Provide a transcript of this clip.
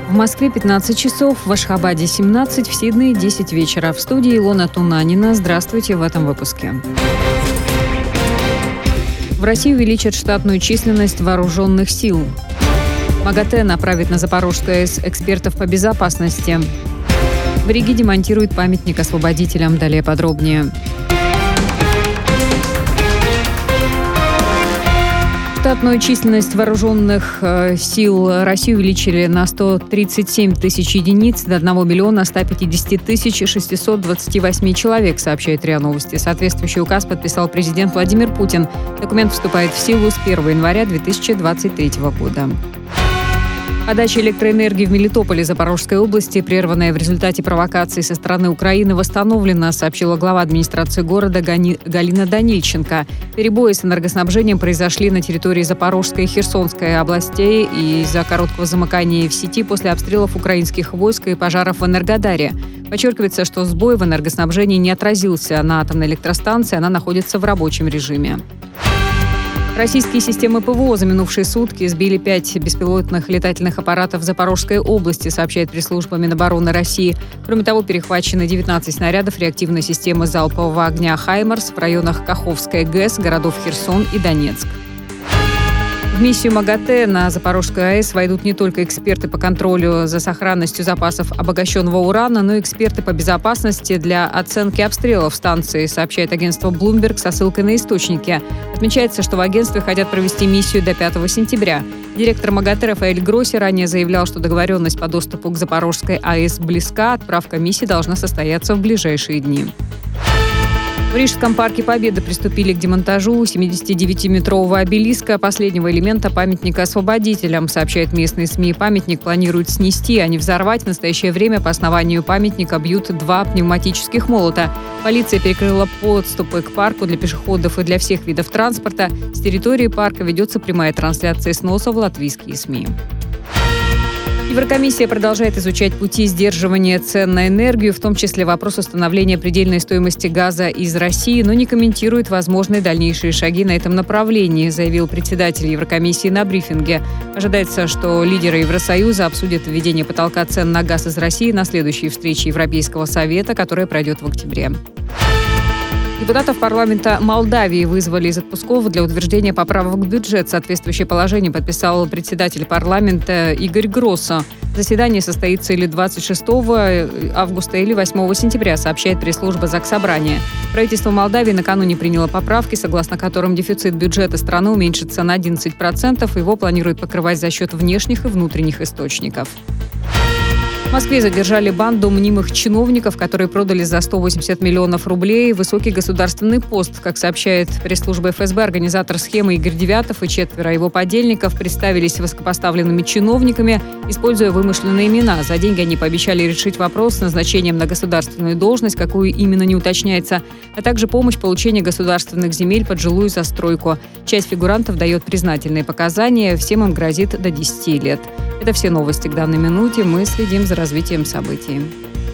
В Москве 15 часов, в Ашхабаде 17, в Сиднее 10 вечера. В студии Илона Тунанина. Здравствуйте в этом выпуске. В России увеличат штатную численность вооруженных сил. МАГАТЭ направит на Запорожскую АЭС экспертов по безопасности. В Риге демонтируют памятник освободителям. Далее подробнее. Штатную численность вооруженных сил России увеличили на 137 тысяч единиц до 1 миллиона 150 тысяч 628 человек, сообщает РИА Новости. Соответствующий указ подписал президент Владимир Путин. Документ вступает в силу с 1 января 2023 года. Подача электроэнергии в Мелитополе Запорожской области, прерванная в результате провокаций со стороны Украины, восстановлена, сообщила глава администрации города Галина Данильченко. Перебои с энергоснабжением произошли на территории Запорожской и Херсонской областей из-за короткого замыкания в сети после обстрелов украинских войск и пожаров в Энергодаре. Подчеркивается, что сбой в энергоснабжении не отразился на атомной электростанции, она находится в рабочем режиме. Российские системы ПВО за минувшие сутки сбили 5 беспилотных летательных аппаратов в Запорожской области, сообщает пресс-служба Минобороны России. Кроме того, перехвачены 19 снарядов реактивной системы залпового огня «Хаймарс» в районах Каховская ГЭС, городов Херсон и Донецк. В миссию МАГАТЭ на Запорожскую АЭС войдут не только эксперты по контролю за сохранностью запасов обогащенного урана, но и эксперты по безопасности для оценки обстрелов станции, сообщает агентство Bloomberg со ссылкой на источники. Отмечается, что в агентстве хотят провести миссию до 5 сентября. Директор МАГАТЭ Рафаэль Гросси ранее заявлял, что договоренность по доступу к Запорожской АЭС близка, отправка миссии должна состояться в ближайшие дни. В Рижском парке Победы приступили к демонтажу 79-метрового обелиска, последнего элемента памятника освободителям, сообщает местные СМИ. Памятник планируют снести, а не взорвать. В настоящее время по основанию памятника бьют 2 пневматических молота. Полиция перекрыла подступы к парку для пешеходов и для всех видов транспорта. С территории парка ведется прямая трансляция сноса в латвийские СМИ. Еврокомиссия продолжает изучать пути сдерживания цен на энергию, в том числе вопрос установления предельной стоимости газа из России, но не комментирует возможные дальнейшие шаги на этом направлении, заявил председатель Еврокомиссии на брифинге. Ожидается, что лидеры Евросоюза обсудят введение потолка цен на газ из России на следующей встрече Европейского совета, которая пройдет в октябре. Депутатов парламента Молдавии вызвали из отпусков для утверждения поправок в бюджет. Соответствующее положение подписал председатель парламента Игорь Гроссо. Заседание состоится или 26 августа, или 8 сентября, сообщает пресс-служба Заксобрания. Правительство Молдавии накануне приняло поправки, согласно которым дефицит бюджета страны уменьшится на 11%. Его планируют покрывать за счет внешних и внутренних источников. В Москве задержали банду мнимых чиновников, которые продали за 180 миллионов рублей высокий государственный пост. Как сообщает пресс-служба ФСБ, организатор схемы Игорь Девятов и 4 его подельников представились высокопоставленными чиновниками, используя вымышленные имена. За деньги они пообещали решить вопрос с назначением на государственную должность, какую именно не уточняется, а также помощь получения государственных земель под жилую застройку. Часть фигурантов дает признательные показания, всем им грозит до 10 лет. Это все новости к данной минуте. Мы следим за развитием событий.